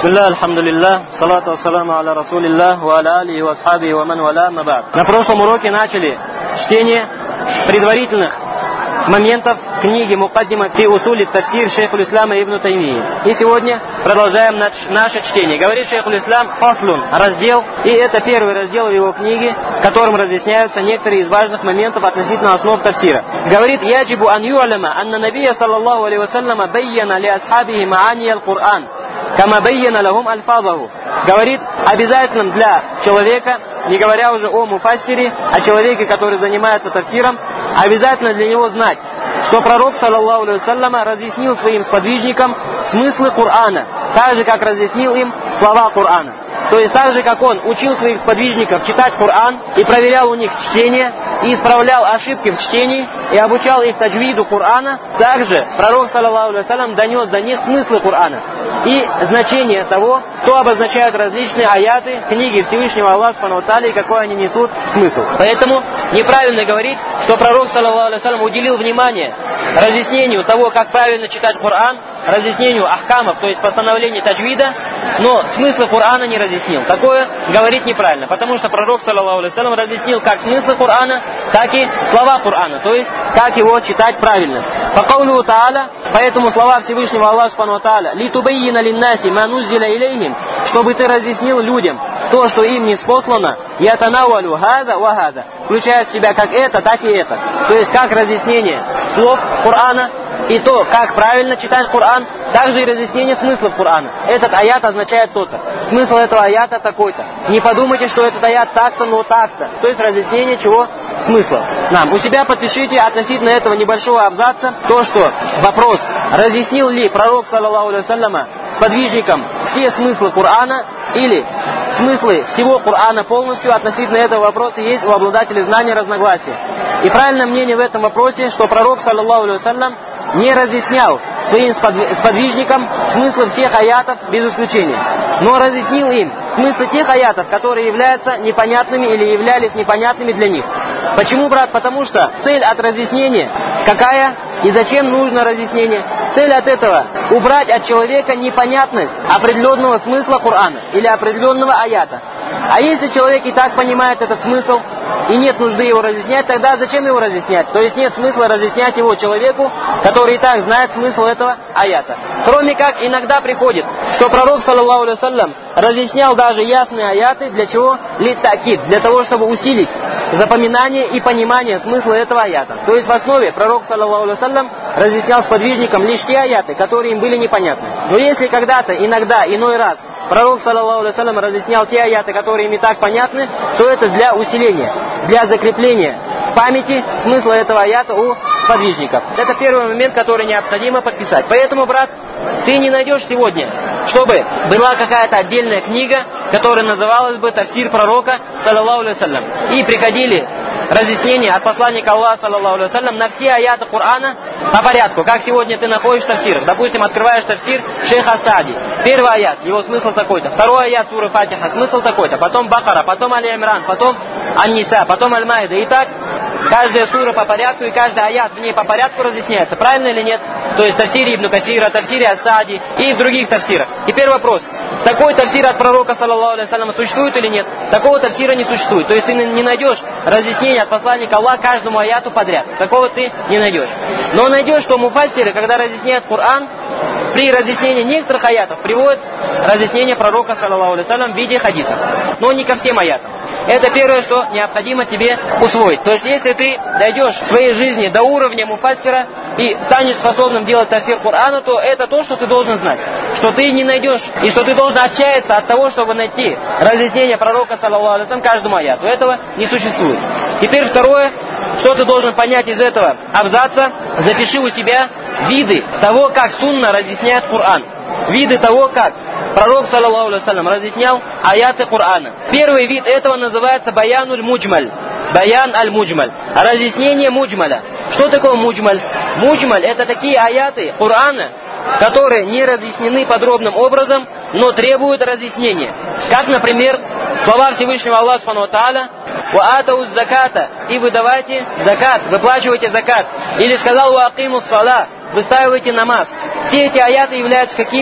Бисмилля, альхамдулилля, салату вассаламу аля расулилля, ва аля алихи ва асхабихи ва ман валя, амма ба'д. На прошлом уроке начали чтение предварительных моментов книги Мукаддима фи усули тафсир шейхуль ислама ибн Таймии. И сегодня продолжаем наше чтение. Говорит шейхуль ислам фаслун, раздел, и это первый раздел в его книге, в котором разъясняются некоторые из важных моментов относительно основ тафсира. Говорит: яджибу ан ю'лама анна набия саллаллаху алейхи вассаляма байяна ли асхабихи маани аль-Кур'ан, кама байяна лахум аль-фазаху. Говорит, обязательным для человека, не говоря уже о муфассире, о человеке, который занимается тафсиром, обязательно для него знать, что пророк, саллаллаху алейхи вассаляма, разъяснил своим сподвижникам смыслы Корана, так же, как разъяснил им слова Корана. То есть так же, как он учил своих сподвижников читать Коран и проверял у них чтение, и исправлял ошибки в чтении, и обучал их таджвиду Корана, также пророк, саллаллаху алейхи вассалям, донес до них смыслы Корана и значение того, что обозначают различные аяты книги Всевышнего Аллаха субхану ва тааля и какой они несут смысл. Поэтому неправильно говорить, что пророк, саллаллаху алейхи вассалям, уделил внимание разъяснению того, как правильно читать Коран, разъяснению ахкамов, то есть постановлений таджвида, но смыслы Корана не разъяснил. Такое говорить неправильно, потому что пророк, саллаллаху алейхи вассалям, разъяснил как смыслы Корана, так и слова Корана, то есть как его читать правильно. По каулю Тааля, поэтому слова Всевышнего Аллаха субхану ва тааля: «Литубаййина линнаси ма нуззиля илейхим», чтобы ты разъяснил людям то, что им не спослано, ятанауалю хаза ва хаза, включая в себя как это, так и это. То есть как разъяснение слов Корана и то, как правильно читать Коран, также и разъяснение смыслов Корана. Этот аят означает то-то. Смысл этого аята такой-то. Не подумайте, что этот аят так-то, но так-то. То есть разъяснение чего? Смысла. У себя подпишите относительно этого небольшого абзаца то, что вопрос, разъяснил ли пророк, саллаллаху алейхи вассаляма, сподвижникам все смыслы Корана или смыслы всего Корана полностью, относительно этого вопроса есть у обладателей знания разногласия. И правильное мнение в этом вопросе, что пророк, саллаллаху алейхи вассалям, не разъяснял своим сподвижникам смыслы всех аятов без исключения, но разъяснил им смыслы тех аятов, которые являются непонятными или являлись непонятными для них. Почему, брат? Потому что цель от разъяснения какая и зачем нужно разъяснение? Цель от этого — убрать от человека непонятность определенного смысла Корана или определенного аята. А если человек и так понимает этот смысл, и нет нужды его разъяснять, тогда зачем его разъяснять? То есть нет смысла разъяснять его человеку, который и так знает смысл этого аята. Кроме как иногда приходит, что пророк, саллаллаху алейхи вассалям, разъяснял даже ясные аяты, для чего? Литтакид, для того, чтобы усилить запоминание и понимание смысла этого аята. То есть в основе пророк, саллаллаху алейхи вассалям, разъяснял сподвижникам лишь те аяты, которые им были непонятны. Но если когда-то, иногда, иной раз пророк, саллаллаху алейхи вассалям, разъяснял те аяты, которые им и так понятны, то это для усиления, для закрепления в памяти смысла этого аята у сподвижников. Это первый момент, который необходимо подписать. Поэтому, брат, ты не найдешь сегодня, чтобы была какая-то отдельная книга, которая называлась бы «Тафсир пророка, саллаллаху алейхи вассалям», и приходили разъяснения от посланника Аллаха, саллаллаху алейхи вассалям, на все аяты Корана по порядку. Как сегодня ты находишь в тафсирах. Допустим, открываешь тафсир шейха Саади. Первый аят, его смысл такой-то. Второй аят суры Фатиха, смысл такой-то. Потом Бакара, потом Али-Имран, потом Ан-Ниса, потом Аль-Майда. И так каждая сура по порядку и каждый аят в ней по порядку разъясняется. Правильно или нет? То есть в тафсире Ибн Касира, тафсире Ас-Саади и в других тафсирах. Теперь вопрос. Такой тафсир от пророка, саллаллаху алейхи вассалям, существует или нет? Такого тафсира не существует. То есть ты не найдешь разъяснения от посланника Аллаха каждому аяту подряд. Такого ты не найдешь. Но найдешь, что муфассиры, когда разъясняют Коран, при разъяснении некоторых аятов приводят разъяснение пророка, саллаллаху алейхи вассалям, в виде хадисов. Но не ко всем аятам. Это первое, что необходимо тебе усвоить. То есть, если ты дойдешь в своей жизни до уровня муфассира и станешь способным делать тафсир Корана, то это то, что ты должен знать. Что ты не найдешь, и что ты должен отчаяться от того, чтобы найти разъяснение пророка, саллаллаху алейхи вассалям, каждому аяту. Этого не существует. Теперь второе, что ты должен понять из этого абзаца, запиши у себя виды того, как сунна разъясняет Коран. Виды того, как пророк, саллаллаху алейхи вассалям, разъяснял аяты Корана. Первый вид этого называется баянуль муджмаль. Баян аль-муджмаль. Разъяснение муджмаля. Что такое муджмаль? Муджмаль — это такие аяты Корана, которые не разъяснены подробным образом, но требуют разъяснения. Как, например, слова Всевышнего Аллаха субхану ва тааля: «Ва атауз заката», и вы давайте закат, выплачивайте закат. Или сказал: «Ва акимус саля», выстаивайте намаз. Все эти аяты являются какими?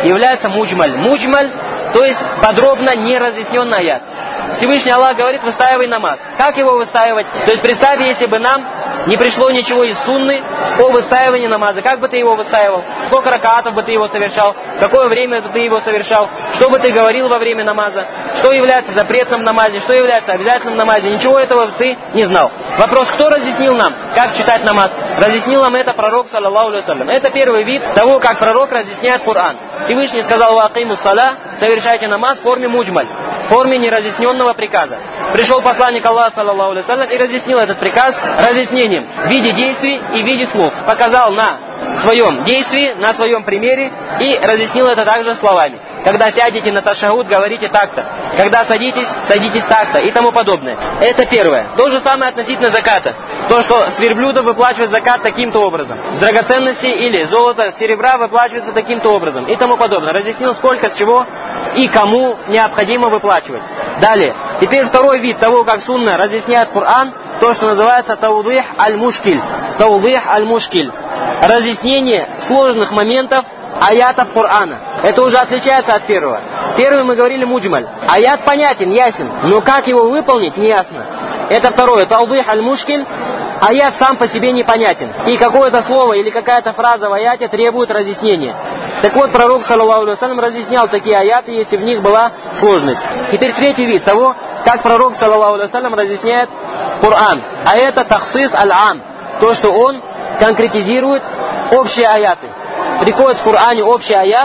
является муджмаль. Муджмаль, то есть подробно не разъясненный аят. Всевышний Аллах говорит: выстаивай намаз. Как его выстаивать? То есть представь, если бы нам не пришло ничего из сунны о выстаивании намаза. Как бы ты его выстаивал? Сколько ракаатов бы ты его совершал? Какое время бы ты его совершал? Что бы ты говорил во время намаза? Что является запретным в намазе? Что является обязательным в намазе? Ничего этого ты не знал. Вопрос: кто разъяснил нам, как читать намаз? Разъяснил нам это пророк, саллаллаху алейхи вассалям. Это первый вид того, как пророк разъясняет Коран. Всевышний сказал: ва акимус саля, совершайте намаз в форме муджмаль, в форме неразъясненного приказа. Пришел посланник Аллаха, саллаллаху алейхи вассалям, и разъяснил этот приказ разъяснением в виде действий и в виде слов. Показал на своем действии, на своем примере и разъяснил это также словами. Когда сядете на ташахуд, говорите так-то. Когда садитесь, садитесь так-то и тому подобное. Это первое. То же самое относительно заката. То, что с верблюда выплачивает закат таким-то образом. С драгоценностей или золота, серебра выплачивается таким-то образом и тому подобное. Разъяснил, сколько, с чего и кому необходимо выплачивать. Далее. Теперь второй вид того, как сунна разъясняет Коран, то, что называется таудих аль-мушкиль. Таудих аль-мушкиль. Разъяснение сложных моментов аятов Корана. Это уже отличается от первого. Первый мы говорили муджмаль. Аят понятен, ясен, но как его выполнить, не ясно. Это второе. Таудих аль-мушкиль. Аят сам по себе непонятен. И какое-то слово или какая-то фраза в аяте требует разъяснения. Так вот, пророк, саллаллаху алейхи вассалям, разъяснял такие аяты, если в них была сложность. Теперь третий вид того, как пророк, саллаллаху алейхи вассалям, разъясняет Коран. А это тахсис аль-ам. То, что он конкретизирует общие аяты. Приходит в Коране общий аят,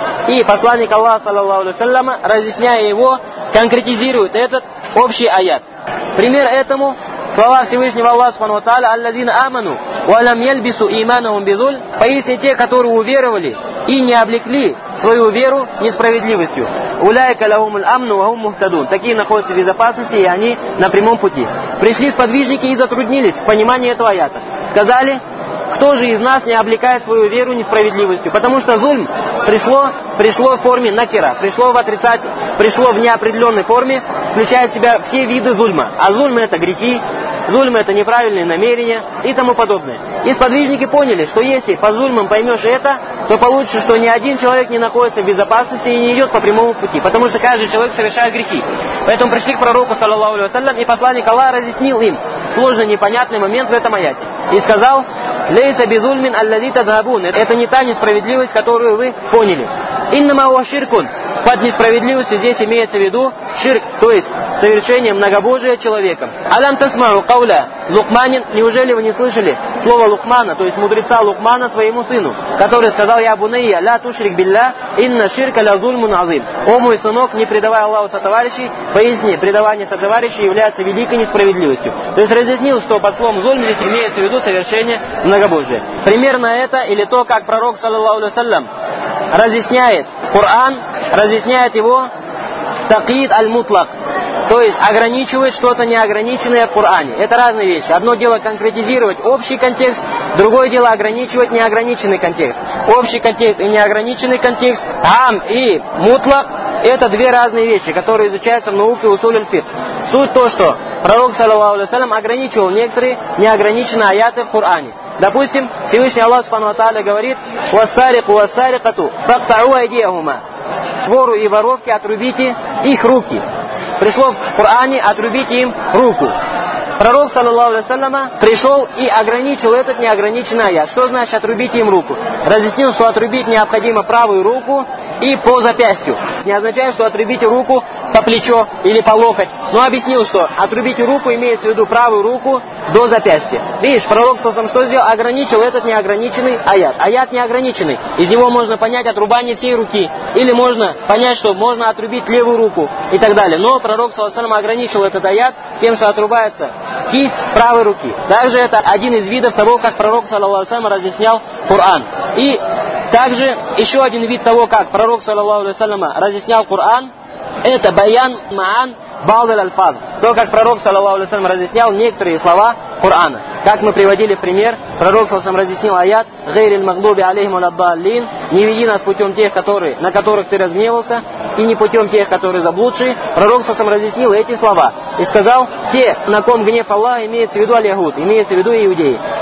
и посланник Аллаха, саллаллаху алейхи вассалям, разъясняя его, конкретизирует этот общий аят. Пример этому слова Всевышнего Аллаха, субхану ва тааля: «Аллазина аману, ва лам ялбису иманахум бизуль». Поистине те, которые уверовали и не облекли свою веру несправедливостью. «Уляйка лахумуль амну ва хум мухтадун». Такие находятся в безопасности, и они на прямом пути. Пришли сподвижники и затруднились в понимании этого аята. Сказали: кто же из нас не облекает свою веру несправедливостью? Потому что зульм пришло в форме накира, пришло в неопределенной форме, включая в себя все виды зульма. А зульм — это грехи, зульм — это неправильные намерения и тому подобное. И сподвижники поняли, что если по зульмам поймешь это, то получится, что ни один человек не находится в безопасности и не идет по прямому пути, потому что каждый человек совершает грехи. Поэтому пришли к пророку, саллаллаху алейхи вассалям, и посланник Аллаха разъяснил им сложный непонятный момент в этом аяте. И сказал: «Лейса бизульмин аллади тадхабун». Это не та несправедливость, которую вы поняли. «Иннама хуа ширкун». Под несправедливостью здесь имеется в виду ширк, то есть совершение многобожия человеком. «Алям тасмау кауля Лукманин». Неужели вы не слышали слово Лукмана, то есть мудреца Лукмана, своему сыну, который сказал: «Я бунайя, ля тушрик билля, инна ширка ля зульмун азим». «О мой сынок, не предавай Аллаху сотоварищей, поясни, предавание сотоварищей является великой несправедливостью». То есть разъяснил, что под словом зульм здесь имеется в виду совершение многобожия. Примерно это, или то, как пророк, саллаллаху алейхи вассалям, разъясняет Коран, разъясняет его такид аль-мутлак, то есть ограничивает что-то неограниченное в Коране. Это разные вещи. Одно дело конкретизировать общий контекст, другое дело ограничивать неограниченный контекст. Общий контекст и неограниченный контекст, ам и мутлак — это две разные вещи, которые изучаются в науке усуль аль-фикх. Суть то, что пророк, саллаллаху алейхи вассалям, ограничивал некоторые неограниченные аяты в Коране. Допустим, Всевышний Аллах, субхану ва тааля, говорит: «Вассарику вассарикату фактау айдиахума». Вору и воровке отрубите их руки. Пришло в Коране: отрубите им руку. Пророк, саллаллаху алейхи вассалям, пришел и ограничил этот неограниченный аят. Что значит отрубите им руку? Разъяснил, что отрубить необходимо правую руку и по запястью. Не означает, что отрубите руку по плечо или по локоть. Но объяснил, что отрубите руку имеется в виду правую руку до запястья. Видишь, пророк саллаллаху что сделал? Ограничил этот неограниченный аят. Аят неограниченный. Из него можно понять отрубание всей руки. Или можно понять, что можно отрубить левую руку и так далее. Но пророк саллаллаху ограничил этот аят тем, что отрубается кисть правой руки. Также это один из видов того, как пророк саллаллаху разъяснял Коран. И также еще один вид того, как пророк саллаллаху разъяснял Коран, это баян маан ба'д аль-альфаз. То, как пророк саллаллаху разъяснял некоторые слова Корана. Как мы приводили в пример, пророк саллаллаху разъяснил аят: «Гайриль магдуби алейхим валяддаллин». Не веди нас путем тех, на которых ты разгневался, и не путем тех, которые заблудшие. Пророк саллаллаху разъяснил эти слова и сказал: те, на ком гнев Аллаха, имеется в виду аль-Яхуд, имеется в виду иудеи.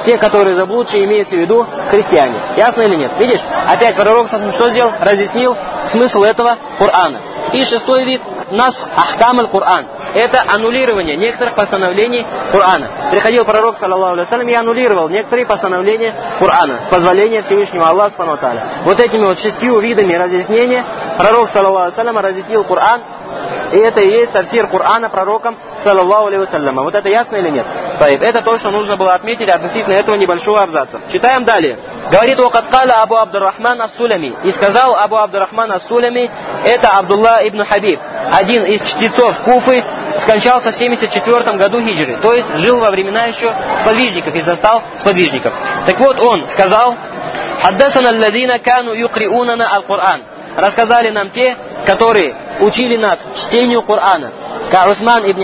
те, которые заблудшие, имеется в виду христиане. Ясно или нет? Видишь? Опять пророк что сделал? Разъяснил смысл этого Корана. И шестой вид нас ахкам аль-Коран. Это аннулирование некоторых постановлений Корана. Приходил пророк, саллаллаху алейхи ва саллям, и аннулировал некоторые постановления Корана с позволения Всевышнего Аллаха субхану ва тааля. Вот этими вот 6 видами разъяснения пророк, саллаллаху алейхи ва саллям, разъяснил Коран. И это и есть тафсир Корана пророком, саллаллаху алейхи ва саллям. Вот это ясно или нет? Это то, что нужно было отметить относительно этого небольшого абзаца. Читаем далее. Говорит: «Вакадкаля Абу Абдуррахман ас-Сулями». И сказал Абу Абдуррахман ас-Сулями, это Абдулла ибн Хабиб, один из чтецов Куфы, скончался в 74 году хиджры, то есть жил во времена еще сподвижников и застал сподвижников. Так вот, он сказал: «Хаддасана алладина кану юкриунана аль-Кур'ан». Рассказали нам те, которые учили нас чтению Корана, как Усман ибн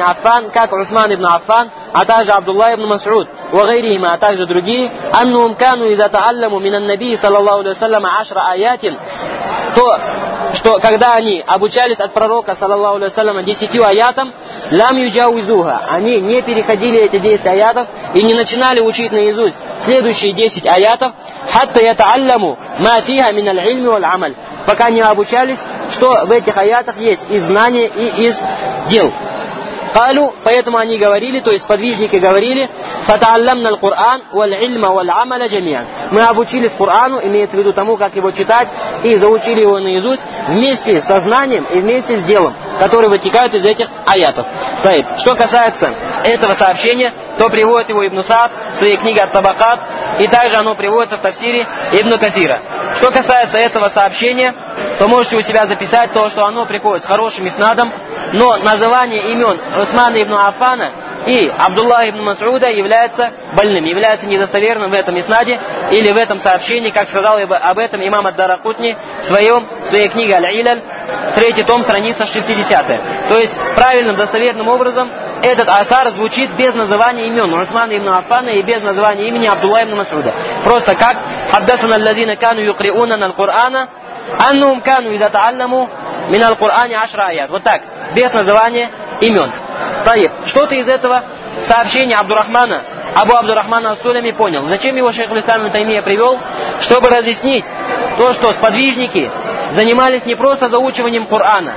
Аффан, а также Абдулла ибн Мас'уд, вагайрихима, а также другие, аннухум кану иза таалламу минан наби саллаллаху алейхи ва саллям ашра аятин, то, что когда они обучались от пророка саллаллаху алейхи ва саллям 10 аятам, лам юджауизуха, они не переходили эти 10 аятов и не начинали учить наизусть следующие 10 аятов, хатта ятаалламу ма фиха мин аль-ильми валь-амаль, пока не обучались, что в этих аятах есть из знания и из дел. Калю, поэтому они говорили, то есть подвижники говорили: «Фатаалламна аль-Кур'ан валь-ильма валь-амаля джамиан». Мы обучились Корану, имеется в виду тому, как его читать, и заучили его наизусть вместе со знанием и вместе с делом, которые вытекают из этих аятов. Что касается этого сообщения, то приводит его Ибн Саад в своей книге «Ат-Табакат», и также оно приводится в тафсире Ибн Касира. Что касается этого сообщения, то можете у себя записать то, что оно приходит с хорошим иснадом, но называние имен Усмана ибн Аффана и Абдулла ибн Мас'уда является больным, является недостоверным в этом иснаде или в этом сообщении, как сказал об этом имам ад-Даракутни в своей книге «Аль-Иляль», 3 том, страница 60. То есть правильным, достоверным образом этот асар звучит без называния имен Усмана ибн Аффана и без названия имени Абдулла ибн Мас'уда. Просто как «Хаддасана аллазина кану юкриунана аль-Кур'ана, аннухум кану иза таалламу мин аль-Кур'ани ашра аят». Вот так, без называния имен. Что-то из этого сообщения Абу Абдуррахмана ас-Сулями понял. Зачем его шейх аль-Ислам ибн Таймия привел? Чтобы разъяснить то, что сподвижники занимались не просто заучиванием Корана,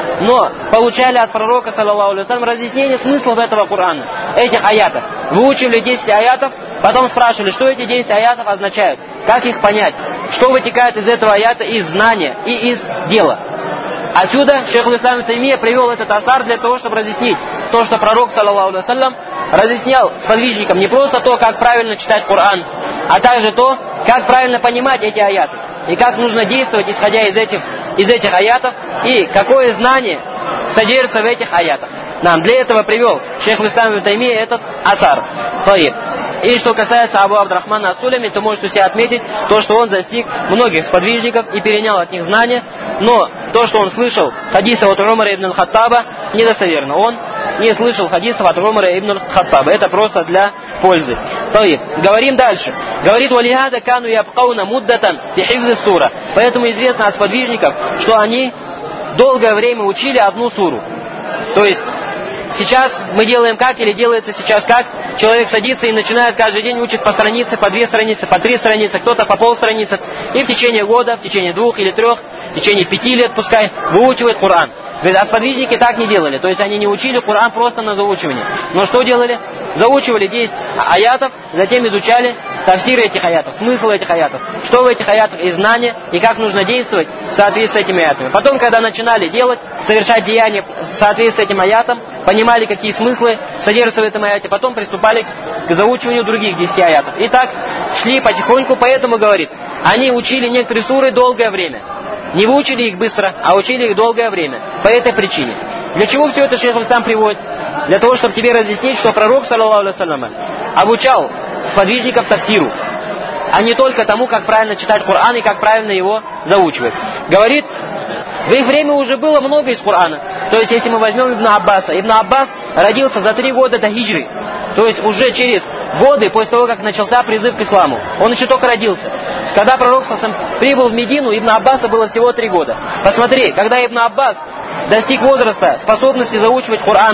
но получали от пророка, саллаллаху алейхи ва саллям, разъяснение смыслов этого Корана, этих аятов. Выучили 10 аятов, потом спрашивали, что эти 10 аятов означают, как их понять, что вытекает из этого аята, из знания и из дела. Отсюда шейх аль-Ислам ибн Таймия привел этот асар для того, чтобы разъяснить то, что пророк, саллаллаху алейхи ва саллям, разъяснял сподвижникам не просто то, как правильно читать Коран, а также то, как правильно понимать эти аяты, и как нужно действовать, исходя из этих аятов, и какое знание содержится в этих аятах. Нам для этого привел шейх аль-Ислам ибн Таймия этот асар. И что касается Абу Абдуррахмана ас-Сулями, то можете себе отметить то, что он застиг многих сподвижников и перенял от них знания, но то, что он слышал хадиса от Умара ибн аль-Хаттаба, недостоверно. Он не слышал хадисов от Умара ибн аль-Хаттаба. Это просто для пользы. Говорим дальше. Говорит: «Валихада кану ябкауна муддатан фи хифзи сура». Поэтому известно от сподвижников, что они долгое время учили одну суру. То есть сейчас мы делаем как, или делается сейчас как? Человек садится и начинает каждый день учить по странице, по 2 страницы, по 3 страницы, кто-то по полстраницы. И в течение года, в течение 2 или 3, в течение 5 лет пускай выучивает Коран. А сподвижники так не делали. То есть они не учили Коран просто на заучивание. Но что делали? Заучивали 10 аятов, затем изучали тафсиры этих аятов, смысл этих аятов, что в этих аятах и знания, и как нужно действовать в соответствии с этими аятами. Потом, когда начинали делать, совершать деяния в соответствии с этим аятом, понимали, какие смыслы содержатся в этом аяте, потом приступали к заучиванию других 10 аятов. И так шли потихоньку, поэтому, говорит, они учили некоторые суры долгое время. Не выучили их быстро, а учили их долгое время. По этой причине. Для чего все это шейх аль-Ислам приводит? Для того, чтобы тебе разъяснить, что пророк, саллаллаху алейхи ва саллям, обучал сподвижников тафсиру, а не только тому, как правильно читать Коран и как правильно его заучивать. Говорит, в их время уже было много из Корана. То есть, если мы возьмем Ибн Аббаса. Ибн Аббас родился за 3 года до хиджры. То есть, уже через годы после того, как начался призыв к исламу. Он еще только родился. Когда пророк прибыл в Медину, Ибн Аббаса было всего 3 года. Посмотри, когда Ибн Аббас достиг возраста способности заучивать Коран,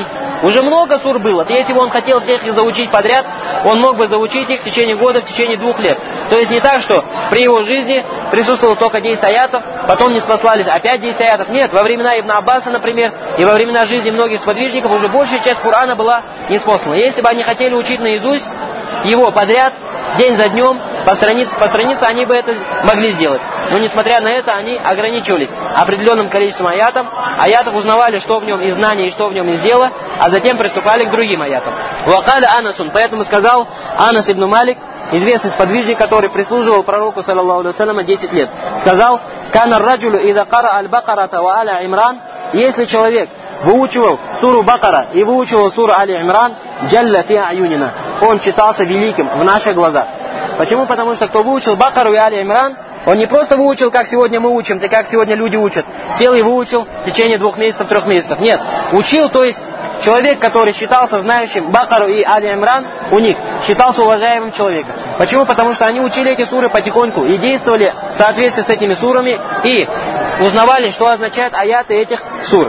Уже много сур было. Если бы он хотел всех их заучить подряд, он мог бы заучить их в течение года, в течение 2 лет. То есть не так, что при его жизни присутствовало только 10 аятов, потом не спаслались опять 10 аятов. Нет, во времена Ибн Аббаса, например, и во времена жизни многих сподвижников уже большая часть Корана была ниспослана. Если бы они хотели учить наизусть его подряд, день за днем, по странице, они бы это могли сделать. Но несмотря на это, они ограничивались определенным количеством аятов, узнавали, что в нем из знания и что в нем из дела, а затем приступали к другим аятам. Вакаля Анасун, поэтому сказал Анас ибн Малик, известный сподвижник, который прислуживал пророку, саллаллаху алейхи ва саллям, 10 лет, сказал: «Кана раджулю ида кара аль-бакарата ва аля Имран», если человек выучивал суру Бакара и выучивал суру Али Имран, джалля фи аюнина, он читался великим в наших глазах. Почему? Потому что кто выучил Бакару и Али Имран, он не просто выучил, как сегодня мы учим, как сегодня люди учат, сел и выучил в течение 2 месяцев, 3 месяцев. Нет, учил, то есть человек, который считался знающим Бакару и Али Имран, у них считался уважаемым человеком. Почему? Потому что они учили эти суры потихоньку и действовали в соответствии с этими сурами и узнавали, что означают аяты этих сур.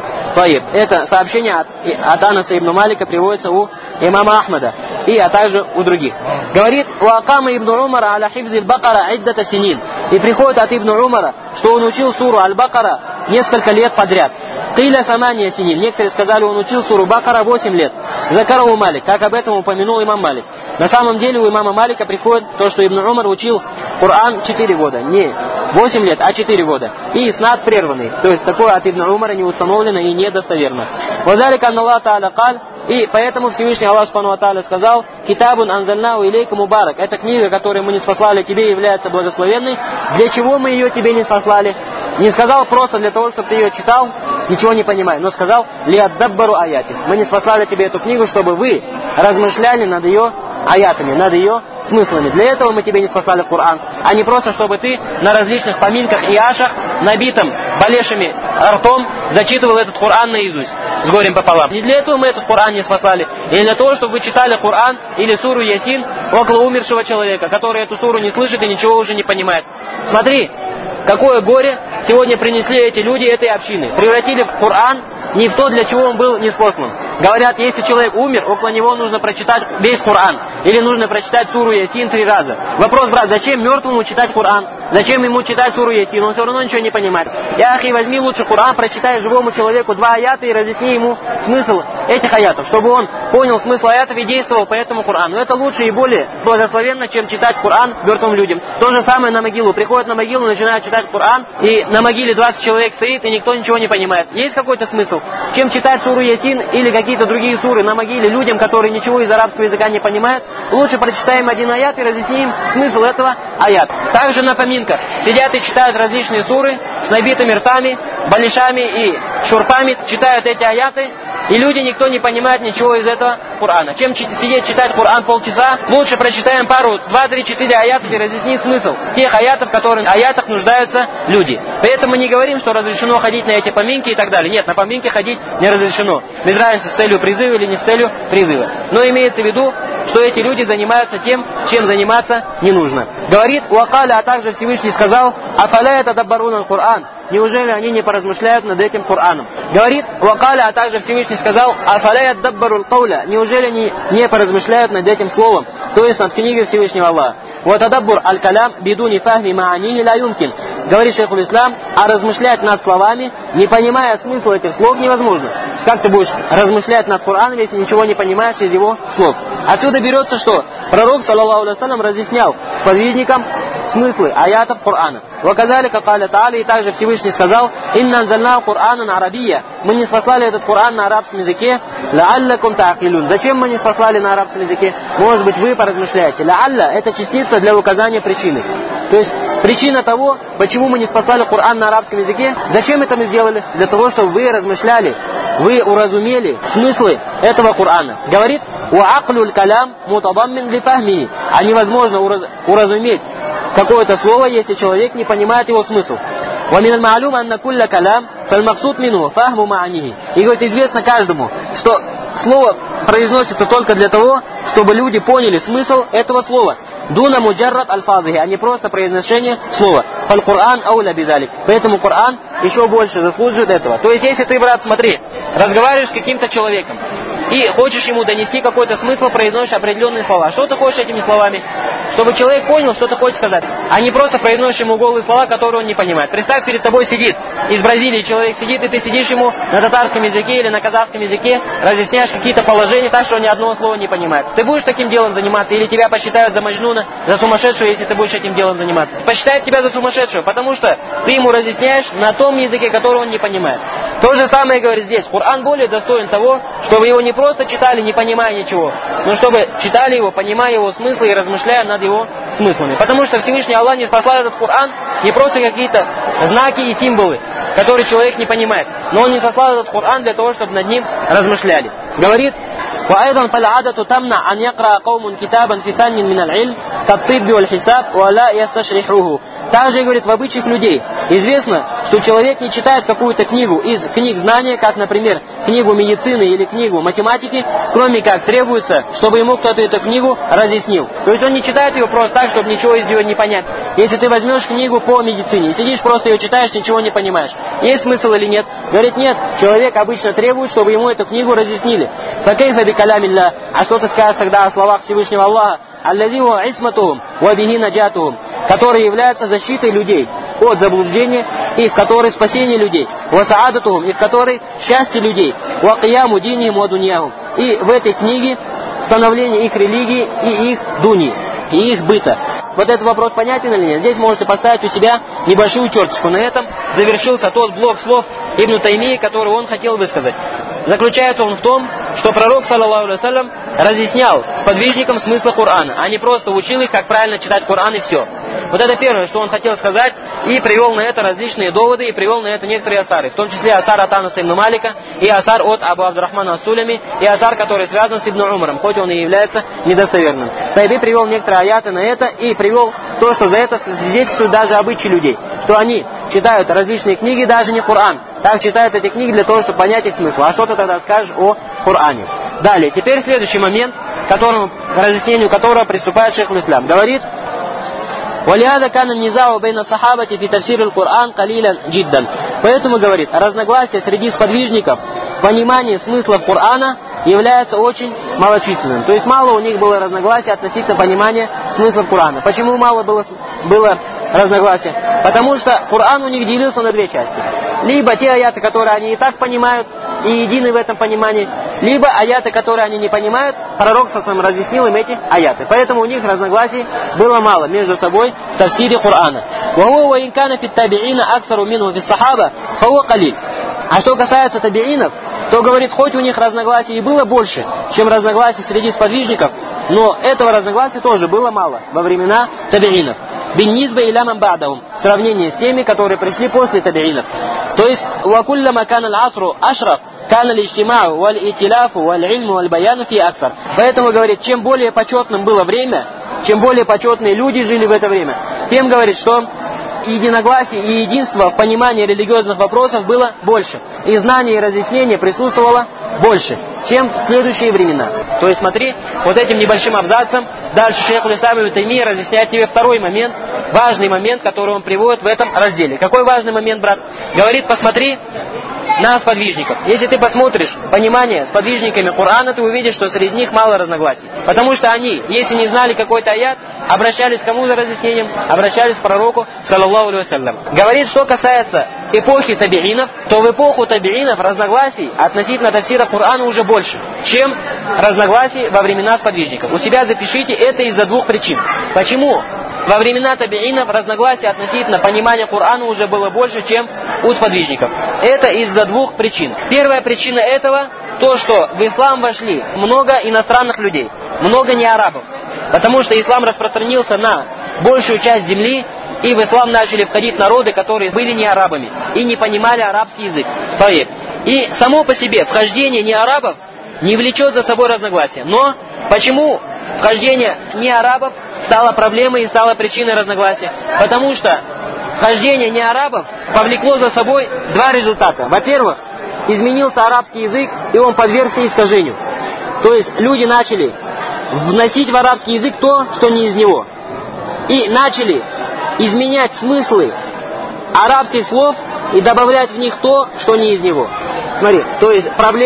Это сообщение от Анаса ибн Малика приводится у имама Ахмада а также у других. Говорит: «Уакама ибн Умара аля хифзи аль-Бакара иддата синин». И приходит от ибн Умара, что он учил суру Аль-Бакара несколько лет подряд. Киля самания синин. Некоторые сказали, он учил суру Бакара 8 лет. Закарау Малик, как об этом упомянул имам Малик. На самом деле у имама Малика приходит то, что ибн Умар учил Коран 4 года. Не 8 лет, а 4 года. И иснад прерванный. То есть такое от ибн Умара не установлено и недостоверно. Вазалика анна Та'аля каль. И поэтому Всевышний Аллах Субхану ва Тааля сказал: «Китабун анзальнау илейка мубарак». Эта книга, которую мы ниспослали тебе, является благословенной. Для чего мы ее тебе ниспослали? Не сказал просто для того, чтобы ты ее читал, ничего не понимая, но сказал: «Лиаддаббару аяти». Мы ниспослали тебе эту книгу, чтобы вы размышляли над ее аятами, над ее смыслами. Для этого мы тебе ниспослали Коран, а не просто, чтобы ты на различных поминках и ашах, набитым болевшими ртом, зачитывал этот Коран наизусть, с горем пополам. Не для этого мы этот Коран ниспослали, и для того, чтобы вы читали Коран или суру Ясин около умершего человека, который эту суру не слышит и ничего уже не понимает. Смотри, какое горе сегодня принесли эти люди этой общины. Превратили в Коран не в то, для чего он был ниспослан. Говорят, если человек умер, около него нужно прочитать весь Коран. Или нужно прочитать суру Ясин 3 раза. Вопрос, брат, зачем мертвому читать Коран? Зачем ему читать суру Ясин? Он все равно ничего не понимает. Яхи, возьми лучше Коран, прочитай живому человеку 2 аята и разъясни ему смысл этих аятов, чтобы он понял смысл аятов и действовал по этому Корану. Это лучше и более благословенно, чем читать Коран мертвым людям. То же самое на могилу. Приходят на могилу, начинают читать Коран, и на могиле 20 человек стоит, и никто ничего не понимает. Есть какой-то смысл? Чем читать суру Ясин или какие-то другие суры на могиле людям, которые ничего из арабского языка не понимают, лучше прочитаем один аят и разъясним смысл этого аята. Также на поминках сидят и читают различные суры с набитыми ртами, балишами и шурпами, читают эти аяты, и люди, никто не понимает ничего из этого Корана. Чем сидеть читать Коран полчаса, лучше прочитаем пару, 2, 3, 4 аята и разъясним смысл тех аятов, в которых аятах нуждаются люди. Поэтому мы не говорим, что разрешено ходить на эти поминки и так далее. Нет, на поминки ходить не разрешено. Без разницы, с целью призыва или не с целью призыва. Но имеется в виду, что эти люди занимаются тем, чем заниматься не нужно. Говорит Уакаля, а также Всевышний сказал: «Афаля ятадаббаруна аль-Кур'ан». Неужели они не поразмышляют над этим Кораном? Говорит Уакаля, а также Всевышний сказал: «Афаля яддаббару аль-кауля». Неужели они не поразмышляют над этим словом, то есть над книгой Всевышнего Аллаха? «Ватадаббур аль-калям бидуни фахми маанихи ла юмкин». Говорит шейхуль ислам, а размышлять над словами, не понимая смысла этих слов, невозможно. Как ты будешь размышлять над Кораном, если ничего не понимаешь из его слов? Отсюда берется, что пророк, саллаллаху алейхи ва саллям, разъяснял сподвижникам смыслы аятов Корана. «Ваказалика каля та'аля», и также Всевышний сказал: «Инна анзальна Куранан арабия». Мы не спаслали этот Коран на арабском языке. «Ла'аллакум та'акилун». Зачем мы не спаслали на арабском языке? Может быть, вы поразмышляете. «Ла'алля» — это частица для указания причины. То есть причина того, почему мы не спаслали Коран на арабском языке, зачем это мы сделали? Для того, чтобы вы размышляли, вы уразумели смыслы этого Корана. Говорит: «У'аклюль калям мутадаммин ли фахми». А невозможно уразуметь какое-то слово, если человек не понимает его смысл. وَمِنَ الْمَعْلُومَ أَنَّ كُلَّ كَلَامٍ فَالْمَقْصُودُ مِنْهُ فَهْمُ مَعْنِهِ. И говорит, известно каждому, что слово произносится только для того, чтобы люди поняли смысл этого слова. «Дуна муджаррат аль-фазихи», а не просто произношение слова. «Фаль-Кур'ан ауля бидалик». Поэтому Коран еще больше заслуживает этого. То есть, если ты, брат, смотри, разговариваешь с каким-то человеком, и хочешь ему донести какой-то смысл, произносишь определенные слова. Что ты хочешь этими словами? Чтобы человек понял, что ты хочешь сказать, а не просто произносишь ему голые слова, которые он не понимает. Представь, перед тобой сидит, из Бразилии человек сидит, и ты сидишь ему на татарском языке или на казахском языке, разъясняешь какие-то положения так, что он ни одного слова не понимает. Ты будешь таким делом заниматься, или тебя посчитают за маджнуна, за сумасшедшего, если ты будешь этим делом заниматься? Посчитают тебя за сумасшедшего, потому что ты ему разъясняешь на том языке, который он не понимает. То же самое говорит здесь. Коран более достоин того, чтобы его не просто читали, не понимая ничего, но чтобы читали его, понимая его смысл и размышляя над его смыслами. Потому что Всевышний Аллах не спасал этот Коран не просто какие-то знаки и символы, которые человек не понимает, но он не послал этот Коран для того, чтобы над ним размышляли. Говорит: وأيضا فالعادة تمنع أن يقرأ قوم كتابا في فن من العلم كالطب والحساب ولا يستشرحوه. Также, говорит, в обычаях людей известно, что человек не читает какую-то книгу из книг знания, как, например, книгу медицины или книгу математики, кроме как требуется, чтобы ему кто-то эту книгу разъяснил. То есть он не читает ее просто так, чтобы ничего из нее не понять. Если ты возьмешь книгу по медицине, сидишь просто ее читаешь, ничего не понимаешь, есть смысл или нет? Говорит, нет, человек обычно требует, чтобы ему эту книгу разъяснили. Факейфа бикалямилля. А что ты скажешь тогда о словах Всевышнего Аллаха? Аллази ва исматухум ва бихи наджатухум, который является защитой людей от заблуждения, и в которой спасение людей, ва саадатухум, и в которой счастье людей, ва кияму динихим ва дуньяхум, и в этой книге становление их религии и их дуни, и их быта. Вот этот вопрос понятен или нет? Здесь можете поставить у себя небольшую черточку. На этом завершился тот блок слов Ибн Таймии, который он хотел высказать. Заключается он в том, что пророк, саллаллаху алейхи вассалям, разъяснял сподвижникам смысл Корана, а не просто учил их, как правильно читать Коран и все. Вот это первое, что он хотел сказать, и привел на это различные доводы, и привел на это некоторые асары, в том числе асар от Анаса ибн Малика, и асар от Абу Абдурахмана ас-Сулями, и асар, который связан с Ибн Умаром, хоть он и является недостоверным. Тайби привел некоторые аяты на это, и привел то, что за это свидетельствуют даже обычаи людей, что они читают различные книги, даже не Коран, так читают эти книги для того, чтобы понять их смысл. А что ты тогда скажешь о Коране? Далее, теперь следующий момент, к разъяснению которого приступает шейх аль-Ислам. Говорит: وَلِهَذَا كَانَ النِّزَاعُ بَيْنَ الصَّحَابَةِ فِي تَفْسِيرِ الْقُرْآنِ قَلِيلًا جِدًّا. Поэтому, говорит, разногласия среди сподвижников в понимании смыслов Корана является очень малочисленным. То есть мало у них было разногласий относительно понимания смыслов Корана. Почему мало было разногласия? Потому что Коран у них делился на две части. Либо те аяты, которые они и так понимают, и едины в этом понимании, либо аяты, которые они не понимают, пророк сам разъяснил им эти аяты. Поэтому у них разногласий было мало между собой в тафсире Корана. А что касается табиинов, то, говорит, хоть у них разногласий и было больше, чем разногласий среди сподвижников, но этого разногласия тоже было мало во времена табиинов. Биннизба иля ман ба'дахум, в сравнении с теми, которые пришли после табиинов. То есть, وَكُلَّمَا كَانَ الْعَصْرُ أَشْرَفْ كَانَ الْإِجْتِمَاعُ وَالْإِتِلَافُ وَالْعِلْمُ وَالْبَيَانُ فِي أَكْثَرْ. Поэтому, говорит, чем более почетным было время, чем более почетные люди жили в это время, тем, говорит, что единогласие и единство в понимании религиозных вопросов было больше. И знание и разъяснение присутствовало больше, чем в следующие времена. То есть смотри, вот этим небольшим абзацем дальше шейх аль-Ислам ибн Таймия разъясняет тебе второй момент, важный момент, который он приводит в этом разделе. Какой важный момент, брат? Говорит, посмотри на сподвижников. Если ты посмотришь понимание сподвижниками Корана, ты увидишь, что среди них мало разногласий. Потому что они, если не знали какой-то аят, обращались к кому за разъяснением? Обращались к пророку, саллаллаху алейхи вассалям. Говорит, что касается эпохи табиинов, то в эпоху табиинов разногласий относительно тафсира Корана уже больше, чем разногласий во времена сподвижников. У себя запишите это из-за двух причин. Почему? Во времена табиинов разногласия относительно понимания Корана уже было больше, чем у сподвижников. Это из-за двух причин. Первая причина этого, то, что в ислам вошли много иностранных людей, много неарабов. Потому что ислам распространился на большую часть земли, и в ислам начали входить народы, которые были не арабами и не понимали арабский язык. И само по себе вхождение неарабов не влечет за собой разногласия. Но почему вхождение неарабов стало проблемой и стало причиной разногласия? Потому что вхождение неарабов повлекло за собой два результата. Во-первых, изменился арабский язык, и он подвергся искажению. То есть люди начали вносить в арабский язык то, что не из него. И начали изменять смыслы арабских слов и добавлять в них то, что не из него. Смотри, то есть проблема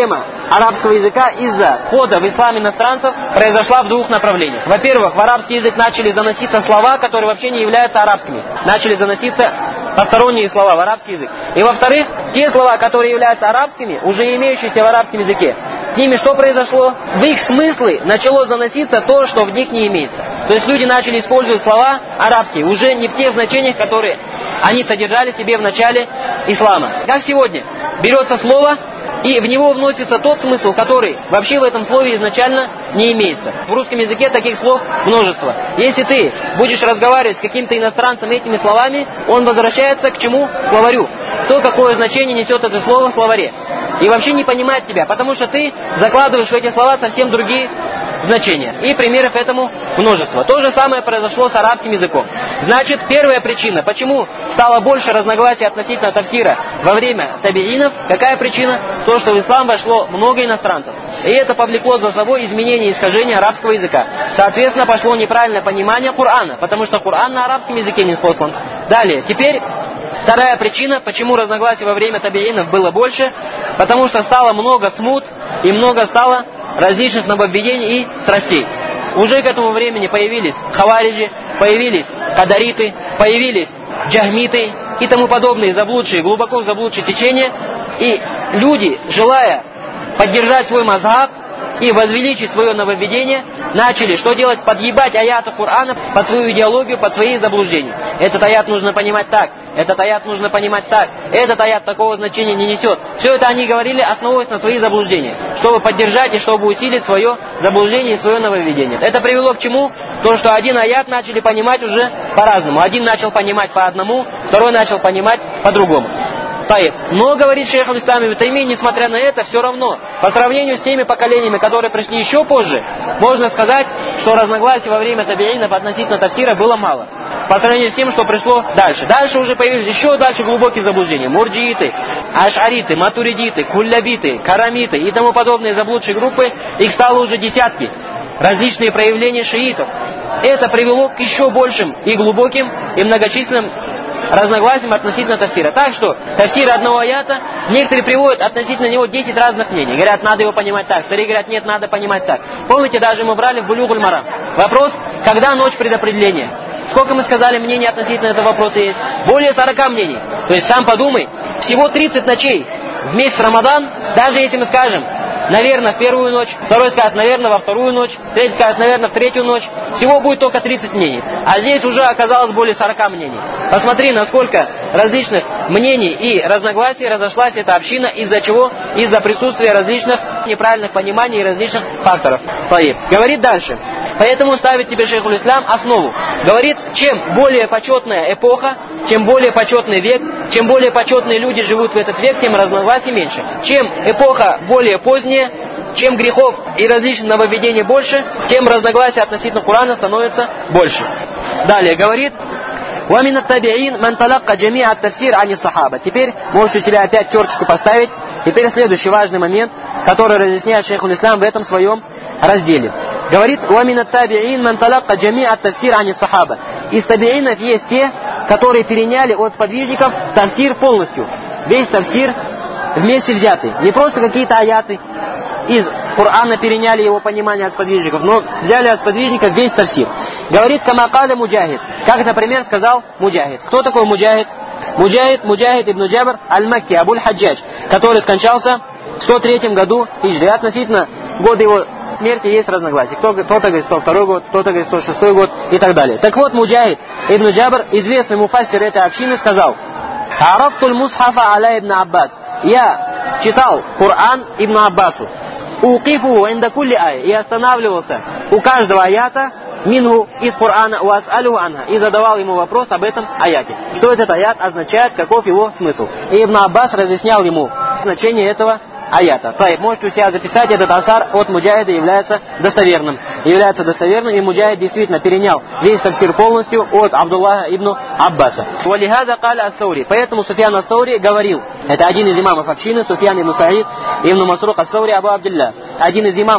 арабского языка из-за входа в ислам иностранцев произошла в двух направлениях. Во-первых, в арабский язык начали заноситься слова, которые вообще не являются арабскими. Начали заноситься посторонние слова в арабский язык. И во-вторых, те слова, которые являются арабскими, уже имеющиеся в арабском языке, с ними что произошло? В их смыслы начало заноситься то, что в них не имеется. То есть люди начали использовать слова арабские, уже не в тех значениях, которые они содержали в себе в начале ислама. Как сегодня? Берется слово, и в него вносится тот смысл, который вообще в этом слове изначально не имеется. В русском языке таких слов множество. Если ты будешь разговаривать с каким-то иностранцем этими словами, он возвращается к чему? К словарю. То, какое значение несет это слово в словаре. И вообще не понимает тебя, потому что ты закладываешь в эти слова совсем другие значения. И примеров этому множество. То же самое произошло с арабским языком. Значит, первая причина, почему стало больше разногласий относительно тафсира во время табиинов, какая причина? То, что в ислам вошло много иностранцев. И это повлекло за собой изменение и искажение арабского языка. Соответственно, пошло неправильное понимание Корана, потому что Коран на арабском языке не спослан. Далее, теперь вторая причина, почему разногласий во время табиинов было больше, потому что стало много смут и много стало различных нововведений и страстей. Уже к этому времени появились хавариджи, появились кадариты, появились джахмиты и тому подобные заблудшие, глубоко заблудшие течения. И люди, желая поддержать свой мазхаб и возвеличить свое нововведение, начали что делать? Подъебать аяты Корана под свою идеологию, под свои заблуждения. Этот аят нужно понимать так, этот аят нужно понимать так, этот аят такого значения не несет. Все это они говорили, основываясь на свои заблуждения, чтобы поддержать и чтобы усилить свое заблуждение и свое нововведение. Это привело к чему? То, что один аят начали понимать уже по-разному. Один начал понимать по одному, второй начал понимать по-другому. Но, говорит шейх аль-Ислам ибн Таймия, несмотря на это, все равно, по сравнению с теми поколениями, которые пришли еще позже, можно сказать, что разногласий во время табиинов относительно тафсира было мало. По сравнению с тем, что пришло дальше. Дальше уже появились еще дальше глубокие заблуждения. Мурджииты, ашариты, матуридиты, куллябиты, карамиты и тому подобные заблудшие группы, их стало уже десятки. Различные проявления шиитов. Это привело к еще большим и глубоким и многочисленным разногласиям относительно тафсира. Так что тафсир одного аята, некоторые приводят относительно него 10 разных мнений. Говорят, надо его понимать так. Вторые говорят, нет, надо понимать так. Помните, даже мы брали в Булюгуль Марам. Вопрос, когда ночь предопределения? Сколько мы сказали мнений относительно этого вопроса есть? Более 40 мнений. То есть сам подумай, всего 30 ночей в месяц Рамадан, даже если мы скажем, наверное, в первую ночь, второй скажет, наверное, во вторую ночь, третий скажет, наверное, в третью ночь. Всего будет только 30 мнений. А здесь уже оказалось более 40 мнений. Посмотри, насколько различных мнений и разногласий разошлась эта община, из-за чего? Из-за присутствия различных неправильных пониманий и различных факторов. Говорит дальше. Поэтому ставит тебе шейх аль-Ислам основу. Говорит, чем более почетная эпоха, чем более почетный век, чем более почетные люди живут в этот век, тем разногласий меньше. Чем эпоха более поздняя, чем грехов и различных нововведений больше, тем разногласий относительно Корана становится больше. Далее говорит, وَمِنَ التَّابِعِينَ مَنْ تَلَقَّ جَمِيعَ التَّفْسِيرَ عَنِ الصَّحَابَةِ. Теперь можете у себя опять черточку поставить. Теперь следующий важный момент, который разъясняет шейх аль-Ислам в этом своем разделе. Говорит, وَمِنَ التَّابِعِينَ مَنْ تَلَقَّ جَمِيعَ التَّفْسِيرَ عَنِ الصَّحَابَةِ. Из табиинов есть те, которые переняли от сподвижников тафсир полностью. Весь тафсир вместе взятый. Не просто какие-то аяты из Корана переняли его понимание от сподвижников, но взяли от сподвижников весь тафсир. Говорит, камакаля Муджахид. Как, например, сказал Муджахид. Кто такой Муджахид? Муджахид ибн Джабр аль-Макки, Абуль-Хаджадж, который скончался в 103 году хиджры. Относительно года его смерти есть разногласия. Кто-то говорит 102 год, кто-то говорит 106 год и так далее. Так вот, Муджахид ибн Джабр, известный муфассир этой общины, сказал, «Арабтуль мусхафа аля ибн Аббас». Я читал Коран ибн Аббасу. «Укифу инда кулли ай». И останавливался у каждого аята минху из Корана уас'алю анха, и задавал ему вопрос об этом аяте. Что этот аят означает, каков его смысл. И Ибн Аббас разъяснял ему значение этого аята. Можете у себя записать, этот асар от Муджахида является достоверным. И Муджахид действительно перенял весь тафсир полностью от Абдуллаха ибн Аббаса. Поэтому Суфьян ас-Саури говорил, это один из имамов общины, Суфьян ибн Саид ибн Масрук ас-Саури Абу Абдилля, один из имамов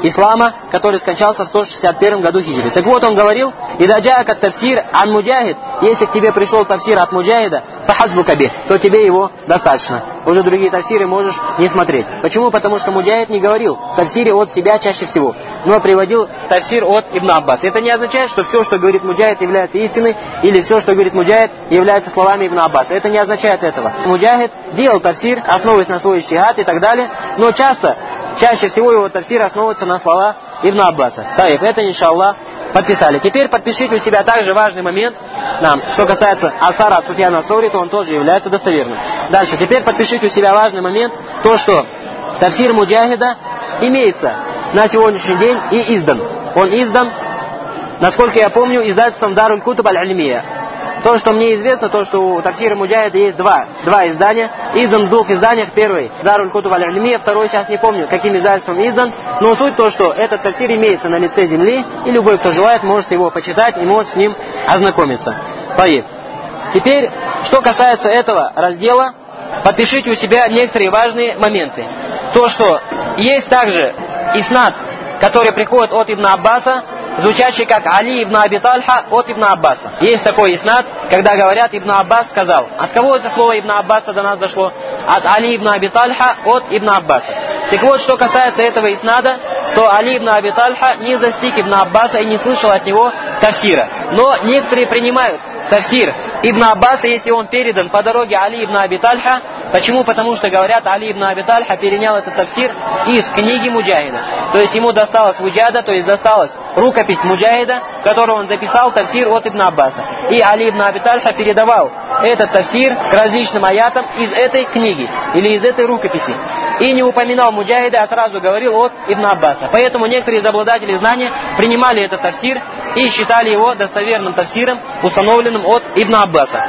ислама, который скончался в 161 году хиджри. Так вот, он говорил: «Ида джа'ака тафсир ан муджахид», если к тебе пришел тафсир от муджахида, фахазбука бих, то тебе его достаточно. Уже другие тафсиры можешь не смотреть. Почему? Потому что муджахид не говорил в тафсире от себя чаще всего, но приводил тафсир от Ибн Аббаса. Это не означает, что все, что говорит муджахид, является истиной, или все, что говорит муджахид, является словами Ибн Аббаса. Это не означает этого. Муджахид делал тафсир, основываясь на свой иджтихад и так далее, но чаще всего его тафсир основывается на слова Ибн Аббаса. Таиб, это, иншаллах, подписали. Теперь подпишите у себя также важный момент, что касается асара от Суфьяна ас-Саури, то он тоже является достоверным. Дальше, теперь подпишите у себя важный момент, то, что тафсир муджахида имеется на сегодняшний день и издан. Он издан, насколько я помню, издательством Даруль Кутуб аль-Ильмия. То, что мне известно, то, что у тафсира муджахида есть два издания. Издан в двух изданиях. Первый Даруль Кутуб аль-Ильмия, второй сейчас не помню, каким издательством издан. Но суть то, что этот тафсир имеется на лице земли, и любой, кто желает, может его почитать и может с ним ознакомиться. Поехали. Теперь, что касается этого раздела, подпишите у себя некоторые важные моменты. То, что есть также иснад, который приходит от Ибн Аббаса, звучащий как Али ибн Аби Тальха от Ибн Аббаса. Есть такой иснад, когда говорят: Ибн Аббас сказал. От кого это слово Ибн Аббаса до нас дошло? От Али ибн Аби Тальха от Ибн Аббаса. Так вот, что касается этого иснада, то Али ибн Аби Тальха не застиг Ибн Аббаса и не слышал от него тафсира. Но некоторые принимают тафсир Ибн Аббаса, если он передан по дороге Али ибн Аби Тальха. Почему? Потому что, говорят, Али ибн Аби Тальха перенял этот тафсир из книги муджахида. То есть ему досталась вуджада, то есть досталась рукопись муджахида, которую он записал тафсир от Ибн Аббаса. И Али ибн Аби Тальха передавал этот тафсир к различным аятам из этой книги или из этой рукописи. И не упоминал муджахида, а сразу говорил от Ибн Аббаса. Поэтому некоторые из обладателей знания принимали этот тафсир и считали его достоверным тафсиром, установленным от Ибн Аббаса.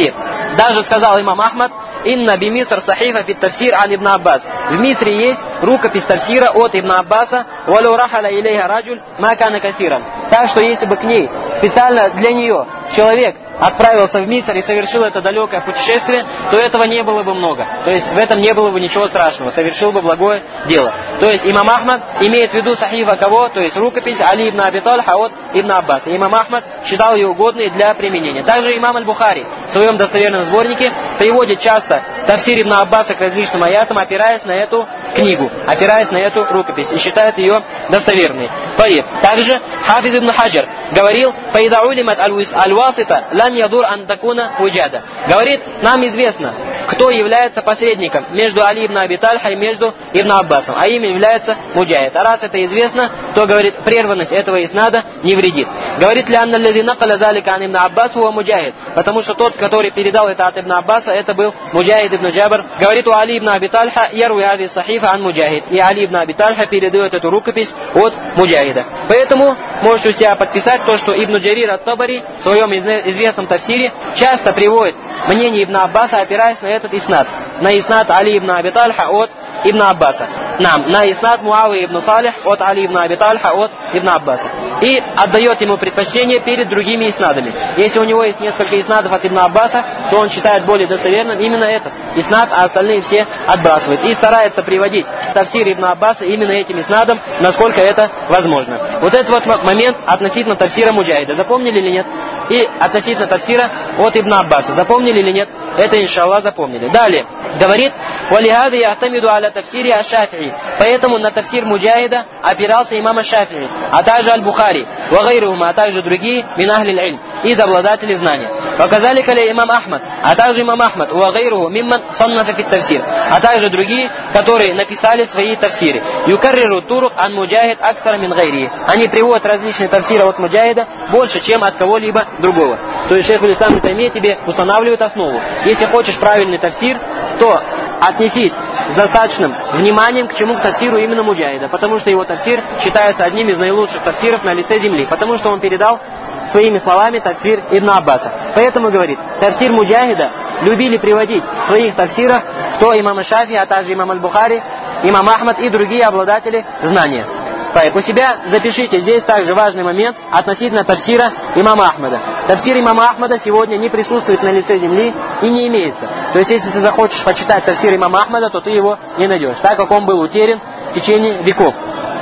Даже сказал имам Ахмад: «Инна би Миср сахифа фит тафсир ан Ибн Аббас». В Мисре есть рукопись тафсира от Ибн Аббаса. «Валю рахаля илейха раджуль ма кана касиран». Так что если бы к ней, специально для нее, человек отправился в Миср и совершил это далекое путешествие, то этого не было бы много. То есть в этом не было бы ничего страшного, совершил бы благое дело. То есть имам Ахмад имеет в виду сахифа кого? То есть рукопись Али ибн Аби Тальха от Ибн Аббаса. Имам Ахмад считал ее угодной для применения. Также имам Аль-Бухари в своем достоверном сборнике приводит часто тафсир Ибн Аббаса к различным аятам, опираясь на эту книгу, опираясь на эту рукопись, и считает ее достоверной. Также Хафиз ибн Хаджар говорил: «Фаида улимат аль-васита лам ядур ан такуна вуджада». Говорит, нам известно, кто является посредником между Али ибн Аби Тальха и между Ибн Аббасом, а им является муджахид. А раз это известно, то, говорит, прерванность этого иснада не вредит. Говорит ли анна аллади накаля залика ан Ибн Аббас хуа муджахид, потому что тот, который передал это от Ибн Аббаса, это был Муджахид ибн Джабр. Говорит, у Али ибн Аби Тальха ярви ади сахифа ан муджахид. И Али ибн Аби Тальха передает эту рукопись от муджахида. Поэтому можете у себя подписать то, что Ибн Джарир ат-Табари в своем известном тафсире часто приводит мнение Ибн Аббаса, опираясь на этот иснад. На иснад Али ибн Аби Тальха от Ибн Аббаса. На иснад Муавия ибн Салих от Али ибн Аби Тальха от Ибн Аббаса. И отдает ему предпочтение перед другими иснадами. Если у него есть несколько иснадов от Ибн Аббаса, то он считает более достоверным именно этот иснад, а остальные все отбрасывает. И старается приводить тафсир Ибн Аббаса именно этим иснадом, насколько это возможно. Вот этот вот момент относительно тафсира муджахида. Запомнили или нет? И относительно тафсира от Ибн Аббаса. Запомнили или нет? Это, иншаллах, запомнили. Далее. Говорит: «Валихады яхтамиду аля тафсири аш-Шафии». Поэтому на тафсир муджахида опирался имам аш-Шафии, а также Аль-Бухари, вагайрухума, а также другие мин ахли аль-илм, из обладателей знания. Показали кали имам Ахмад, а также имам Ахмад, вагайруху мимман саннафа фит тафсир, а также другие, которые написали свои тафсиры. Юкарриру турук ан муджахид аксара мин гайри. Они приводят различные тафсиры от муджахида больше, чем от кого-либо другого. То есть шейх Ислам Ибн Таймия тебе устанавливает основу. Если хочешь правильный тафсир, то отнесись с достаточным вниманием к чему? К тафсиру именно муджахида, потому что его тафсир считается одним из наилучших тафсиров на лице земли, потому что он передал своими словами тафсир Ибн Аббаса. Поэтому, говорит, тафсир муджахида любили приводить в своих тафсирах кто имам Шафи, а также имам Аль-Бухари, имам Ахмад и другие обладатели знания. У себя запишите, здесь также важный момент относительно тафсира имама Ахмада. Тафсир имама Ахмада сегодня не присутствует на лице земли и не имеется. То есть, если ты захочешь почитать тафсир имама Ахмада, то ты его не найдешь, так как он был утерян в течение веков.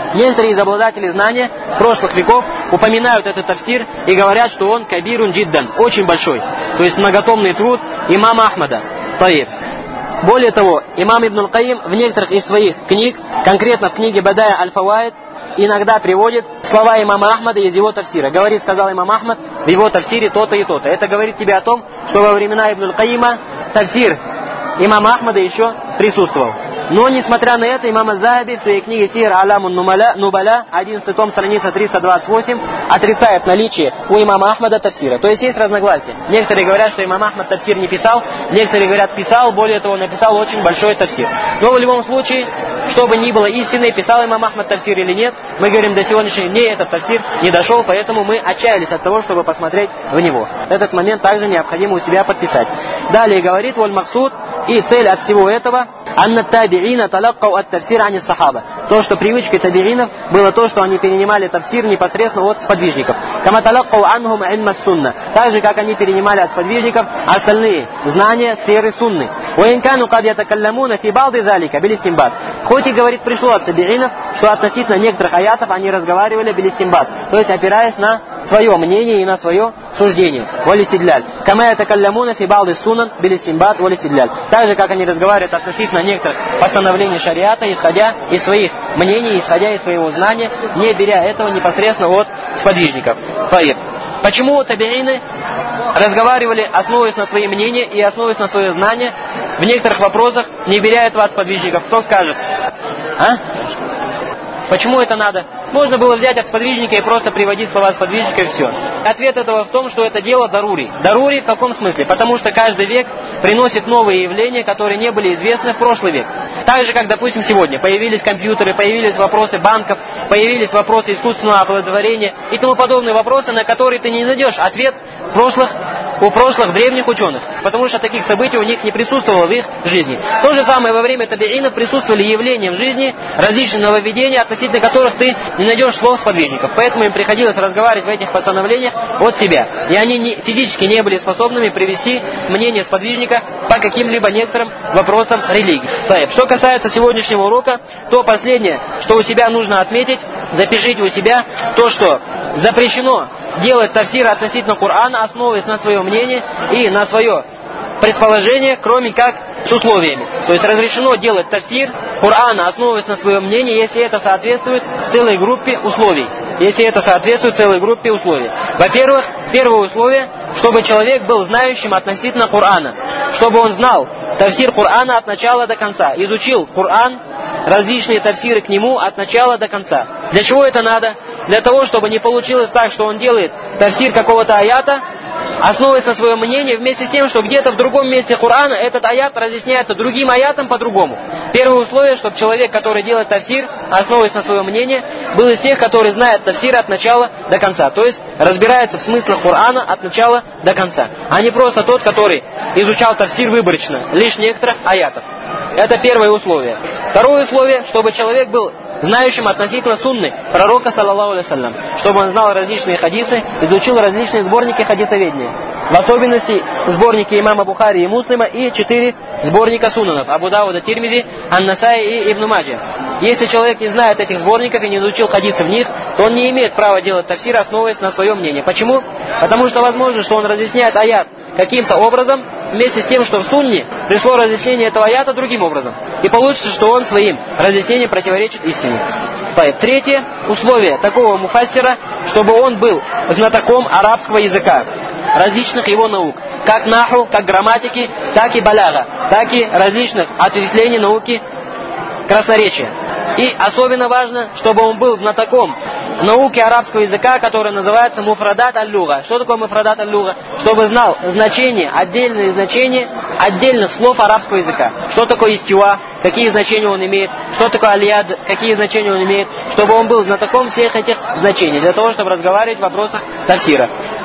Некоторые из обладателей знания прошлых веков упоминают этот тафсир и говорят, что он кабирун джиддан, очень большой, то есть многотомный труд имама Ахмада. Таиб. Более того, имам Ибн аль-Каим в некоторых из своих книг, конкретно в книге Бадая аль-Фаваид, иногда приводит слова имама Ахмада из его тафсира. Говорит, сказал имам Ахмад в его тафсире то-то и то-то. Это говорит тебе о том, что во времена Ибн аль-Каима тафсир имама Ахмада еще присутствовал. Но, несмотря на это, имам Аз-Захаби в своей книге Сир Алямун Нубаля, 11 том, страница 328, отрицает наличие у имама Ахмада тафсира. То есть разногласия. Некоторые говорят, что имам Ахмад тафсир не писал, некоторые говорят, писал, более того, написал очень большой тафсир. Но в любом случае, что бы ни было истиной, писал имам Ахмад тафсир или нет, мы говорим, до сегодняшнего дня этот тафсир не дошел, поэтому мы отчаялись от того, чтобы посмотреть в него. Этот момент также необходимо у себя подписать. Далее говорит, воль максуд, и цель от всего этого, анна таби'ина талаккау ат тафсир ани сахаба. То, что привычкой таби'инов было то, что они перенимали тафсир непосредственно от сподвижников. Кама талаккау анхум ильма сунна. Так же, как они перенимали от сподвижников остальные знания сферы сунны. Уинкану кад ятакалламуна фи ба'ди залика билистимбат. Хоть и, говорит, пришло от таби'инов, что относительно некоторых аятов они разговаривали билистимбат. То есть опираясь на свое мнение и на свое суждение. Валистидляль. Кама ятакалламуна фи ба'ди сунан билистимбат валистидляль. Так же, как они разговаривают относительно некоторых постановлений шариата, исходя из своих мнений, исходя из своего знания, не беря этого непосредственно от сподвижников. Почему таби'ины разговаривали, основываясь на свои мнения и основываясь на свое знание, в некоторых вопросах, не беря этого от сподвижников? Кто скажет? Почему это надо? Можно было взять от сподвижника и просто приводить слова сподвижника и все. Ответ этого в том, что это дело дарури. Дарури в каком смысле? Потому что каждый век приносит новые явления, которые не были известны в прошлый век. Так же, как, допустим, сегодня появились компьютеры, появились вопросы банков, появились вопросы искусственного оплодотворения и тому подобные вопросы, на которые ты не найдешь ответ у прошлых древних ученых. Потому что таких событий у них не присутствовало в их жизни. То же самое во время таби'инов присутствовали явления в жизни, различные нововведения, относительно которых ты не найдешь слов сподвижников. Поэтому им приходилось разговаривать в этих постановлениях от себя. И они физически не были способными привести мнение сподвижника по каким-либо некоторым вопросам религии. Что касается сегодняшнего урока, то последнее, что у себя нужно отметить, запишите у себя то, что запрещено делать тафсир относительно Корана, основываясь на свое мнение и на свое предположение, кроме как с условиями. То есть разрешено делать тафсир Корана, основываясь на своем мнении, если это соответствует целой группе условий. Во-первых, первое условие, чтобы человек был знающим относительно Корана, чтобы он знал тафсир Корана от начала до конца, изучил Коран, различные тафсиры к нему от начала до конца. Для чего это надо? Для того, чтобы не получилось так, что он делает тафсир какого-то аята, основываясь на своем мнении, вместе с тем, что где-то в другом месте Корана этот аят разъясняется другим аятом по-другому. Первое условие, чтобы человек, который делает тафсир, основываясь на своем мнении, был из тех, которые знают тафсир от начала до конца. То есть разбирается в смыслах Корана от начала до конца. А не просто тот, который изучал тафсир выборочно, лишь некоторых аятов. Это первое условие. Второе условие, чтобы человек был знающим относительно сунны пророка, саллаллаху алейхи вассалям, чтобы он знал различные хадисы, изучил различные сборники хадисоведения. В особенности сборники имама Бухари и Муслима и 4 сборника сунанов: Абу Дауда, Тирмизи, Ан-Насаи и Ибн Маджа. Если человек не знает этих сборников и не изучил хадисы в них, то он не имеет права делать тафсир, основываясь на своем мнении. Почему? Потому что возможно, что он разъясняет аят каким-то образом, вместе с тем, что в сунне пришло разъяснение этого аята другим образом. И получится, что он своим разъяснением противоречит истине. Третье условие такого муфассира, чтобы он был знатоком арабского языка, различных его наук, как наху, как грамматики, так и баляга, так и различных ответвлений науки красноречия. И особенно важно, чтобы он был знатоком науки арабского языка, которая называется муфрадат аль-люга. Что такое муфрадат аль-люга? Чтобы знал значение, отдельные значения отдельных слов арабского языка. Что такое истива, какие значения он имеет, что такое алияд, какие значения он имеет, чтобы он был знатоком всех этих значений, для того, чтобы разговаривать в вопросах тафсира.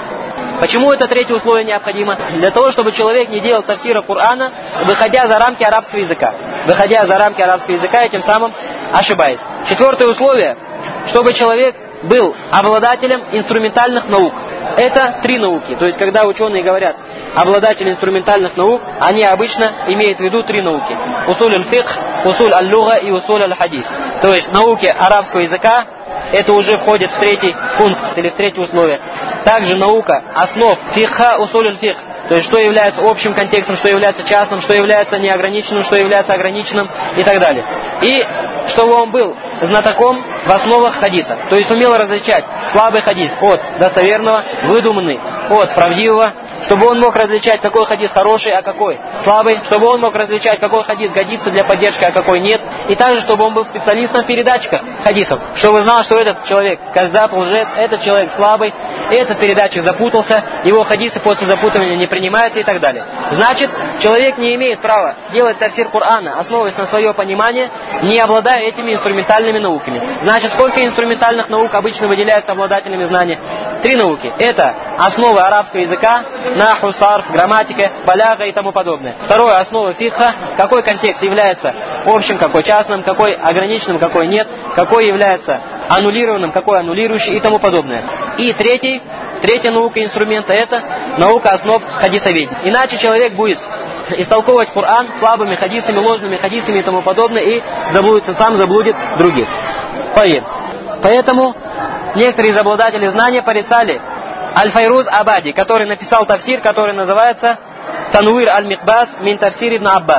Почему это третье условие необходимо? Для того, чтобы человек не делал тафсира Корана, выходя за рамки арабского языка. Выходя за рамки арабского языка и тем самым ошибаясь. Четвертое условие, чтобы человек был обладателем инструментальных наук. Это 3 науки. То есть, когда ученые говорят обладатели инструментальных наук, они обычно имеют в виду 3 науки. Усуль аль-фикх, усуль аль-луга и усуль аль-хадис. То есть науки арабского языка, это уже входит в 3-й пункт или в 3-е условие. Также наука основ фикха, усуль аль-фикх. То есть, что является общим контекстом, что является частным, что является неограниченным, что является ограниченным и так далее. И чтобы он был знатоком в основах хадиса. То есть, умел различать слабый хадис от достоверного, выдуманный от правдивого. Чтобы он мог различать, какой хадис хороший, а какой слабый. Чтобы он мог различать, какой хадис годится для поддержки, а какой нет. И также, чтобы он был специалистом в передатчиках хадисов. Чтобы знал, что этот человек каздаб, лжец, этот человек слабый, этот передатчик запутался, его хадисы после запутывания не принимаются и так далее. Значит, человек не имеет права делать тафсир Корана, основываясь на свое понимание, не обладая этими инструментальными науками. Значит, сколько инструментальных наук обычно выделяются обладателями знания? 3 науки. Это основы арабского языка, наху, сарф, грамматика, баляга и тому подобное. Второе, основа фикха, какой контекст является общим, какой частным, какой ограниченным, какой нет, какой является аннулированным, какой аннулирующий и тому подобное. И третья наука инструмента, это наука основ хадисоведения. Иначе человек будет истолковывать Коран слабыми хадисами, ложными хадисами и тому подобное, и заблудится сам, заблудит других. Поэтому некоторые из обладателей знания порицали Аль-Файруз Абади, который написал тафсир, который называется Танвир аль-Микбас мин тафсир ибн Аббас.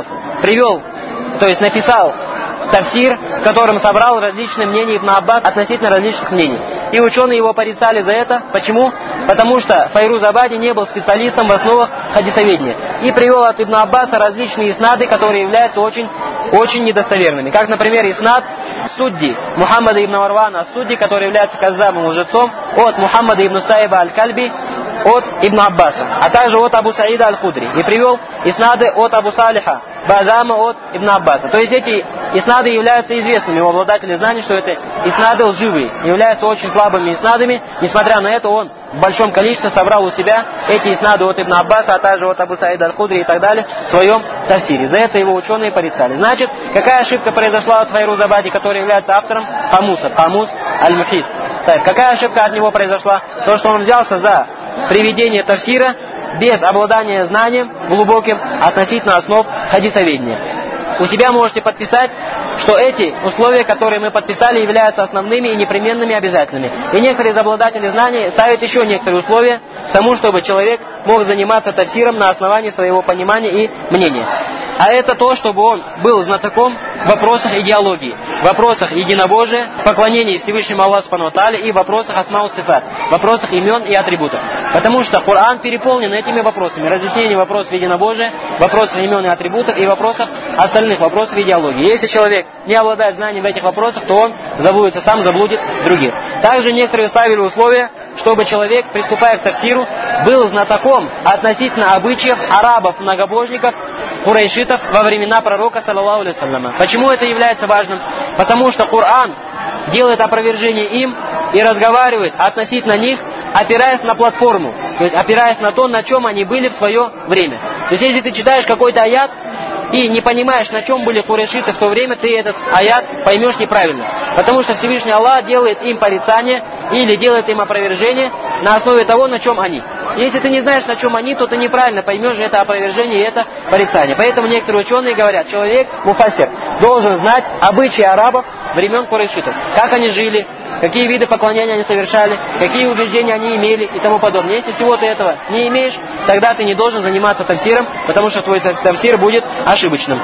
Написал тафсир, в котором собрал различные мнения Ибн Аббас относительно различных мнений. И ученые его порицали за это. Почему? Потому что Файруз Абади не был специалистом в основах хадисоведения. И привел от Ибн Аббаса различные иснады, которые являются очень недостоверными. Как, например, иснад Судди Мухаммада ибн Варвана Судди, который является каззабом, лжецом, от Мухаммада ибн Саиба аль-Кальби, от Ибн Аббаса, а также от Абу Саида аль-Худри. И привел иснады от Абу Салиха Базама от Ибн Аббаса. То есть эти иснады являются известными у обладателей знаний, что это иснады лживые, являются очень слабыми иснадами. Несмотря на это, он в большом количестве собрал у себя эти иснады от Ибн Аббаса, а также от Абу Саида аль-Худри и так далее в своем тафсире. За это его ученые порицали. Значит, какая ошибка произошла от Файруз Абади, который является автором Камус аль-Мухит? Какая ошибка от него произошла? То, что он взялся за приведение тафсира без обладания знанием глубоким относительно основ хадисоведения. У себя можете подписать, что эти условия, которые мы подписали, являются основными и непременными обязательными. И некоторые из обладателей знаний ставят еще некоторые условия к тому, чтобы человек мог заниматься тафсиром на основании своего понимания и мнения. А это то, чтобы он был знатоком в вопросах идеологии, в вопросах единобожия, поклонения Всевышнему Аллаху Субхану ва Тааля и в вопросах асмау сифат, в вопросах имен и атрибутов. Потому что Коран переполнен этими вопросами. Разъяснение вопросов единобожия, вопросов имен и атрибутов и вопросов остальных вопросов идеологии. Если человек не обладает знанием в этих вопросах, то он заблудится сам, заблудит других. Также некоторые ставили условия, чтобы человек, приступая к тафсиру, был знатоком относительно обычаев арабов-многобожников, курайшитов во времена пророка, саллаллаху алейхи ва салляма. Почему это является важным? Потому что Коран делает опровержение им и разговаривает относительно них, опираясь на платформу, то есть опираясь на то, на чем они были в свое время. То есть если ты читаешь какой-то аят и не понимаешь, на чем были курайшиты в то время, ты этот аят поймешь неправильно. Потому что Всевышний Аллах делает им порицание или делает им опровержение на основе того, на чем они. Если ты не знаешь, на чем они, то ты неправильно поймешь это опровержение и это порицание. Поэтому некоторые ученые говорят, человек, муфассир, должен знать обычаи арабов времен курайшитов. Как они жили, какие виды поклонения они совершали, какие убеждения они имели и тому подобное. Если всего ты этого не имеешь, тогда ты не должен заниматься тафсиром, потому что твой тафсир будет ошибочным.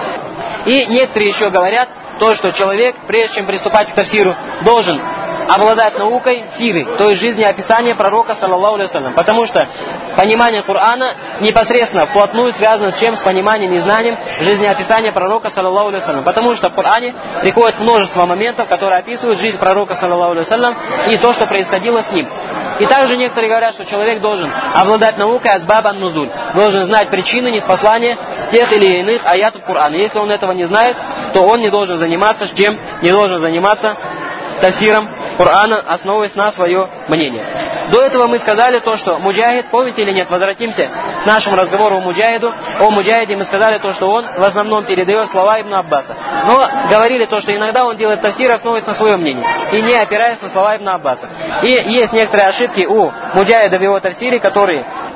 И некоторые еще говорят, то, что человек, прежде чем приступать к тафсиру, должен обладать наукой сиры, то есть жизнеописания пророка, саллаллаху алейхи ва саллям. Потому что понимание Корана непосредственно вплотную связано с чем? С пониманием и знанием жизнеописания пророка, саллаллаху алейхи ва саллям. Потому что в Коране приходит множество моментов, которые описывают жизнь пророка, саллаллаху алейхи ва саллям, и то, что происходило с ним. И также некоторые говорят, что человек должен обладать наукой асбаб ан-нузуль, должен знать причины ниспослания тех или иных аятов Корана. Если он этого не знает, то он не должен заниматься с чем? Не должен заниматься тафсиром Корана, основываясь на свое мнение. До этого мы сказали то, что муджахид, помните или нет, возвратимся к нашему разговору о муджахиде мы сказали то, что он в основном передает слова Ибн Аббаса. Но говорили то, что иногда он делает тафсир, основываясь на своем мнении, и не опираясь на слова Ибн Аббаса. И есть некоторые ошибки у муджахида в его тафсире, которые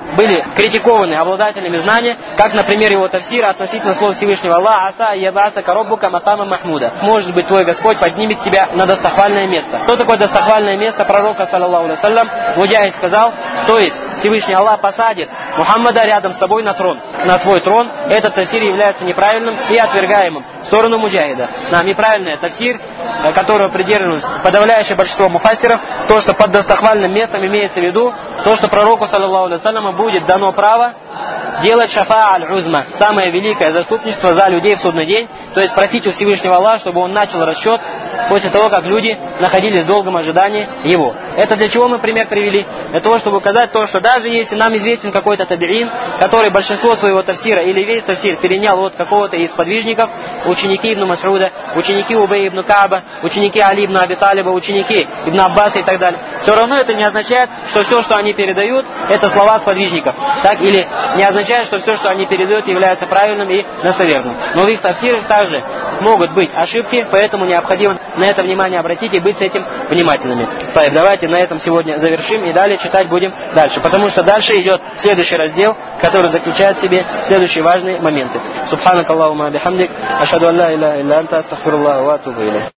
были критикованы обладателями знания, как, например, его тафсира относительно слов Всевышнего Аллаха: «Аса ябаса кароббука макама махмуда». Может быть, твой Господь поднимет тебя на достохвальное место. Что такое достохвальное место пророка, саллаллаху алейхи ва саллям? Муджахид сказал, то есть Всевышний Аллах посадит Мухаммада рядом с тобой на трон, на свой трон. Этот тафсир является неправильным и отвергаемым в сторону муджахида. Неправильный тафсир, которого придерживалось подавляющее большинство муфассиров, то, что под достохвальным местом имеется в виду, то, что пророку, саллаллаху алейхи ва салляму, будет дано право делать шафа аль-узма, самое великое заступничество за людей в судный день, то есть просить у Всевышнего Аллаха, чтобы он начал расчет после того, как люди находились в долгом ожидании его. Это для чего мы пример привели? Для того, чтобы указать то, что даже если нам известен какой-то табиин, который большинство своего тафсира или весь тафсир перенял от какого-то из подвижников, ученики Ибн Мас'уда, ученики Убей ибн Кааба, ученики Али ибн Аби Талиба, ученики Ибн Аббаса и так далее, все равно это не означает, что все, что они передают, это слова сподвижников. Так, или не означает, что все, что они передают, является правильным и достоверным. Но в их тафсирах также могут быть ошибки, поэтому необходимо на это внимание обратить и быть с этим внимательными. Давайте на этом сегодня завершим и далее читать будем дальше, потому что дальше идет следующий раздел, который заключает в себе следующие важные моменты. Субханак Аллахумма бихамдик, ашхаду ан ла иляха илля анта, астагфируллаха ва атубу илейх.